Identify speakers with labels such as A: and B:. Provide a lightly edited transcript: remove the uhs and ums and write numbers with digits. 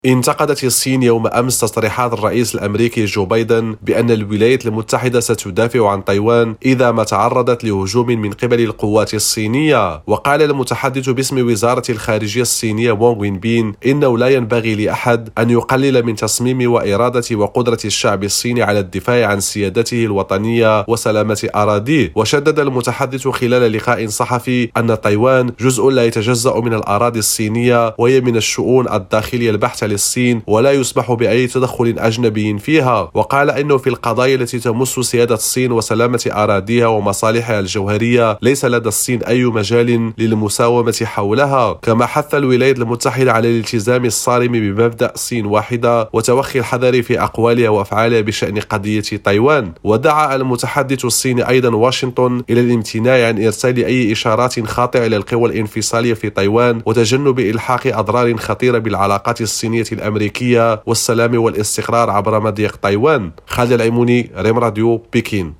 A: انتقدت الصين يوم أمس تصريحات الرئيس الأمريكي جو بايدن بأن الولايات المتحدة ستدافع عن تايوان إذا ما تعرضت لهجوم من قبل القوات الصينية. وقال المتحدث باسم وزارة الخارجية الصينية وونغ وينبين إنه لا ينبغي لأحد أن يقلل من تصميم وإرادة وقدرة الشعب الصيني على الدفاع عن سيادته الوطنية وسلامة أراضيه. وشدد المتحدث خلال لقاء صحفي أن تايوان جزء لا يتجزأ من الأراضي الصينية، وهي من الشؤون الداخلية البحتة للصين، ولا يسمح بأي تدخل أجنبي فيها. وقال إنه في القضايا التي تمس سيادة الصين وسلامة أراضيها ومصالحها الجوهرية ليس لدى الصين أي مجال للمساومة حولها. كما حث الولايات المتحدة على الالتزام الصارم بمبدأ الصين واحدة وتوخي الحذر في أقوالها وأفعالها بشأن قضية تايوان. ودعا المتحدث الصيني أيضا واشنطن إلى الامتناع عن إرسال أي إشارات خاطئة للقوى الانفصالية في تايوان وتجنب إلحاق أضرار خطيرة بالعلاقات الصينية الأمريكية والسلام والاستقرار عبر مضيق تايوان. خالد العيموني، ريم راديو، بكين.